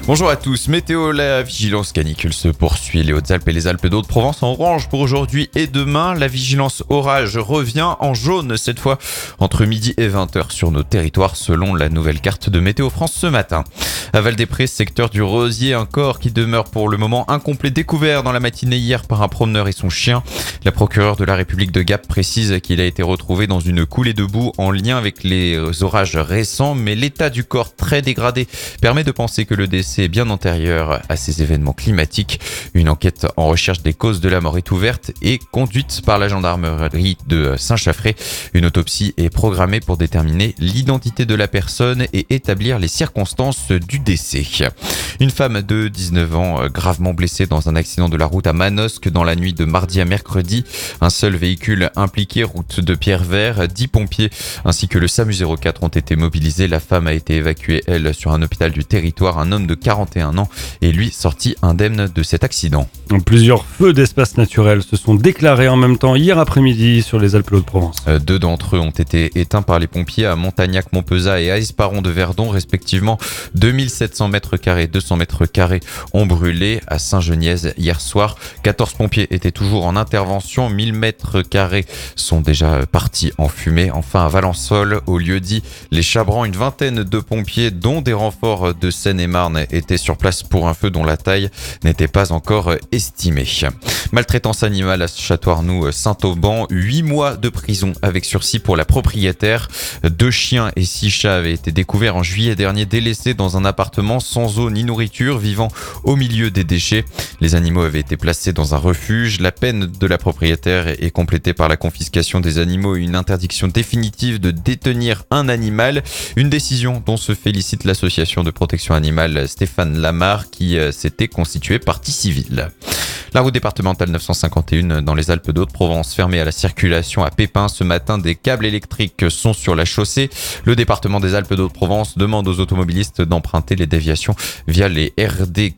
Bonjour à tous, météo, la vigilance canicule se poursuit. Les Hautes-Alpes et les Alpes d'Haute-Provence en orange pour aujourd'hui et demain. La vigilance orage revient en jaune cette fois entre midi et 20h sur nos territoires selon la nouvelle carte de Météo France ce matin. À Val-des-Prés, secteur du Rosier, un corps qui demeure pour le moment incomplet découvert dans la matinée hier par un promeneur et son chien. La procureure de la République de Gap précise qu'il a été retrouvé dans une coulée de boue en lien avec les orages récents, mais l'état du corps très dégradé permet de penser que le décès est bien antérieur à ces événements climatiques. Une enquête en recherche des causes de la mort est ouverte et conduite par la gendarmerie de Saint-Chaffré. Une autopsie est programmée pour déterminer l'identité de la personne et établir les circonstances du décès. Une femme de 19 ans gravement blessée dans un accident de la route à Manosque dans la nuit de mardi à mercredi. Un seul véhicule impliqué, route de Pierre-Vert. 10 pompiers ainsi que le SAMU 04 ont été mobilisés. La femme a été évacuée, elle, sur un hôpital du territoire. Un homme de 41 ans est lui sorti indemne de cet accident. Plusieurs feux d'espaces naturels se sont déclarés en même temps hier après-midi sur les Alpes Haute-Provence. 2 d'entre eux ont été éteints par les pompiers à Montagnac-Montpezat et à Esparon-de-Verdon, respectivement. 2700 mètres carrés, 200 mètres carrés ont brûlé à Saint-Genièse hier soir. 14 pompiers étaient toujours en intervention. 1000 mètres carrés sont déjà partis en fumée. Enfin, à Valençol, au lieu-dit Les Chabrans, une vingtaine de pompiers, dont des renforts de Seine-et-Marne, étaient sur place pour un feu dont la taille n'était pas encore estimée. Maltraitance animale à Château-Arnoux-Saint-Auban, 8 mois de prison avec sursis pour la propriétaire. 2 chiens et 6 chats avaient été découverts en juillet dernier délaissés dans un appartement sans eau ni nourriture, vivant au milieu des déchets. Les animaux avaient été placés dans un refuge. La peine de la propriétaire est complétée par la confiscation des animaux et une interdiction définitive de détenir un animal. Une décision dont se félicite l'association de protection animale Stéphane Lamar qui s'était constituée partie civile. La route départementale 951 dans les Alpes d'Haute-Provence fermée à la circulation à Pépin. Ce matin, des câbles électriques sont sur la chaussée. Le département des Alpes d'Haute-Provence demande aux automobilistes d'emprunter les déviations via les RD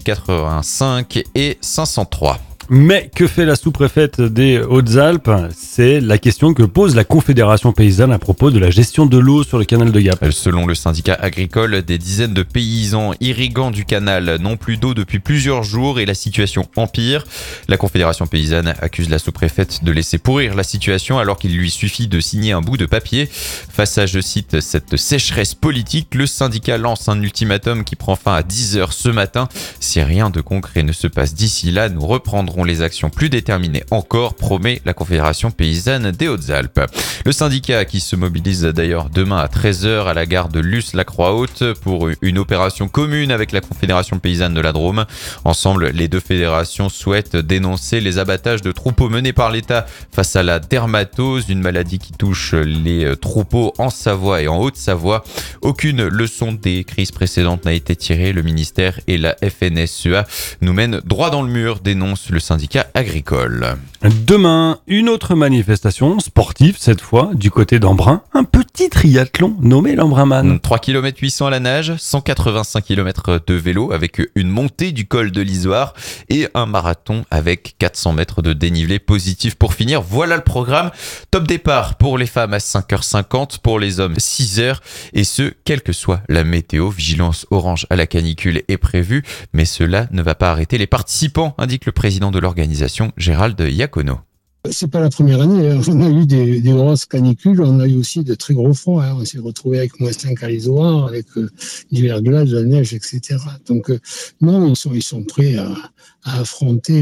4085 et 503. Mais que fait la sous-préfète des Hautes-Alpes ? C'est la question que pose la Confédération paysanne à propos de la gestion de l'eau sur le canal de Gap. Selon le syndicat agricole, des dizaines de paysans irrigants du canal n'ont plus d'eau depuis plusieurs jours et la situation empire. La Confédération paysanne accuse la sous-préfète de laisser pourrir la situation alors qu'il lui suffit de signer un bout de papier. Face à, je cite, cette sécheresse politique, le syndicat lance un ultimatum qui prend fin à 10h ce matin. Si rien de concret ne se passe d'ici là, nous reprendrons les actions plus déterminées encore, promet la Confédération paysanne des Hautes-Alpes. Le syndicat qui se mobilise d'ailleurs demain à 13h à la gare de Luce-la-Croix-Haute pour une opération commune avec la Confédération paysanne de la Drôme. Ensemble, les deux fédérations souhaitent dénoncer les abattages de troupeaux menés par l'État face à la dermatose, une maladie qui touche les troupeaux en Savoie et en Haute-Savoie. Aucune leçon des crises précédentes n'a été tirée. Le ministère et la FNSEA nous mènent droit dans le mur, dénonce le syndicat agricole. Demain, une autre manifestation sportive, cette fois, du côté d'Embrun. Un petit triathlon nommé l'Embrunman. 3 km 800 à la nage, 185 km de vélo avec une montée du col de l'Isoire et un marathon avec 400 mètres de dénivelé positif pour finir. Voilà le programme. Top départ pour les femmes à 5h50, pour les hommes 6h et ce, quelle que soit la météo. Vigilance orange à la canicule est prévue, mais cela ne va pas arrêter les participants, indique le président de l'organisation, Gérald Iacono. C'est pas la première année, hein. On a eu des grosses canicules, on a eu aussi de très gros froids, hein. On s'est retrouvé avec -5 à l'Isoire, avec du verglas, de la neige, etc. Donc non, ils sont prêts à affronter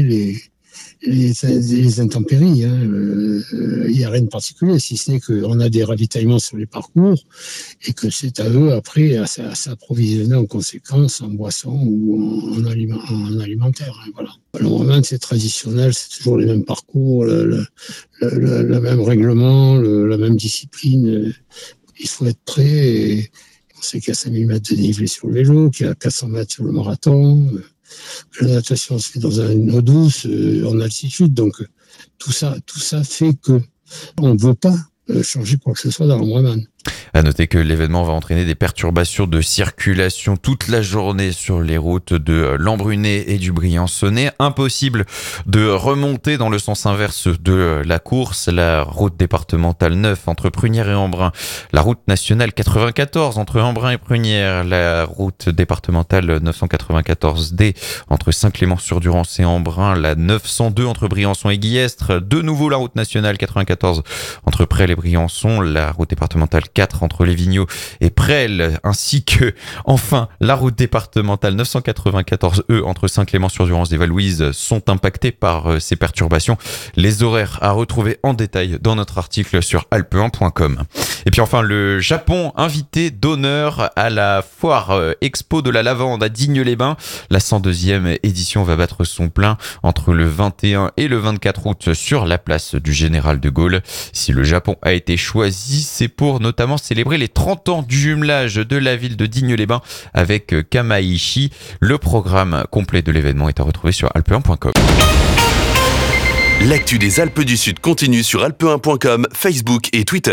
les intempéries, hein. Il n'y a rien de particulier, si ce n'est qu'on a des ravitaillements sur les parcours et que c'est à eux après à s'approvisionner en conséquence en boissons ou en alimentaire, hein, voilà. L'Embrunman, c'est traditionnel, c'est toujours les mêmes parcours, le même règlement, la même discipline. Il faut être prêt. Et on sait qu'il y a 5000 mètres de dénivelé sur le vélo, qu'il y a 400 mètres sur le marathon. La natation se fait dans une eau douce, en altitude. Donc, tout ça fait que on ne veut pas changer quoi que ce soit dans l'Embrunman. À noter que l'événement va entraîner des perturbations de circulation toute la journée sur les routes de l'Embruné et du Briançonnais. Impossible de remonter dans le sens inverse de la course. La route départementale 9 entre Prunières et Embrun. La route nationale 94 entre Embrun et Prunières. La route départementale 994D entre Saint-Clément-sur-Durance et Embrun. La 902 entre Briançon et Guillestre. De nouveau la route nationale 94 entre Presles et Briançon. La route départementale 4 entre Lévigneaux et Presles, ainsi que, enfin, la route départementale 994E entre Saint-Clément-sur-Durance et Val-Louise sont impactés par ces perturbations. Les horaires à retrouver en détail dans notre article sur alpe1.com. Et puis enfin, le Japon, invité d'honneur à la foire expo de la lavande à Digne-les-Bains. La 102e édition va battre son plein entre le 21 et le 24 août sur la place du Général de Gaulle. Si le Japon a été choisi, c'est pour notamment célébrer les 30 ans du jumelage de la ville de Digne-les-Bains avec Kamaishi. Le programme complet de l'événement est à retrouver sur alpe1.com. L'actu des Alpes du Sud continue sur alpe1.com, Facebook et Twitter.